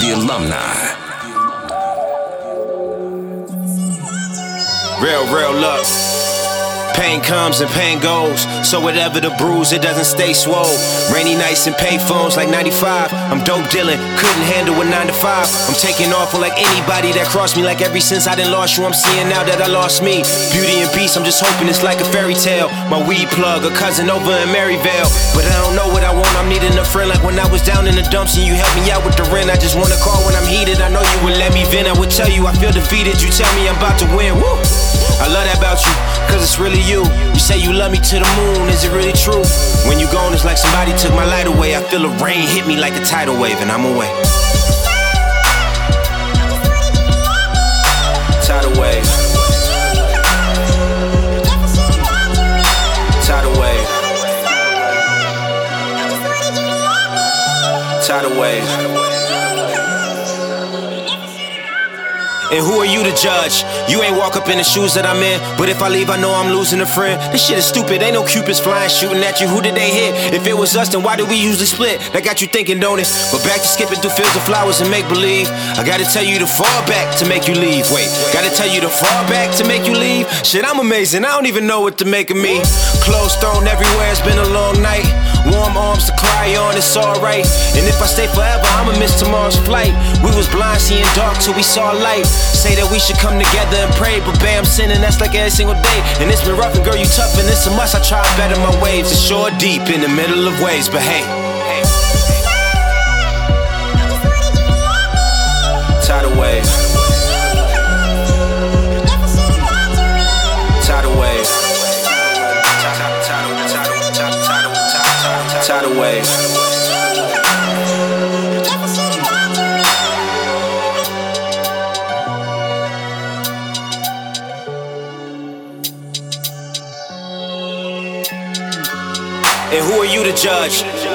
the alumni. Real luck. Pain comes and pain goes, so whatever the bruise, it doesn't stay swole. Rainy nights and pay phones like 95. I'm dope dealing, couldn't handle a 9 to 5. I'm taking off on like anybody that crossed me. Like ever since I done lost you, I'm seeing now that I lost me. Beauty and beast, I'm just hoping it's like a fairy tale. My weed plug, a cousin over in Maryvale. But I don't know what I want, I'm needing a friend. Like when I was down in the dumps and you helped me out with the rent. I just wanna call when I'm heated, I know you would let me vent. I would tell you I feel defeated, you tell me I'm about to win. Woo! I love that about you, cause it's really you. You say you love me to the moon, is it really true? When you gone, it's like somebody took my light away. I feel the rain hit me like a tidal wave and I'm away. Tidal wave. Tidal wave. Tidal wave. And who are you to judge? You ain't walk up in the shoes that I'm in. But if I leave, I know I'm losing a friend. This shit is stupid, ain't no cupids flying, shooting at you. Who did they hit? If it was us, then why did we usually split? That got you thinking, don't it? But back to skipping through fields of flowers and make believe. I gotta tell you to fall back to make you leave. Wait, gotta tell you to fall back to make you leave? Shit, I'm amazing, I don't even know what to make of me. Clothes thrown everywhere, it's been a long night. Warm arms to cry on, it's alright. And if I stay forever, I'ma miss tomorrow's flight. We was blind, seeing dark till we saw light. Say that we should come together and pray, but bam, sinning, that's like every single day. And it's been rough and girl, you tough and it's a must. I try to better my waves. It's sure deep in the middle of waves, but hey. Tidal wave. Tidal wave. Tidal wave. And who are you to judge?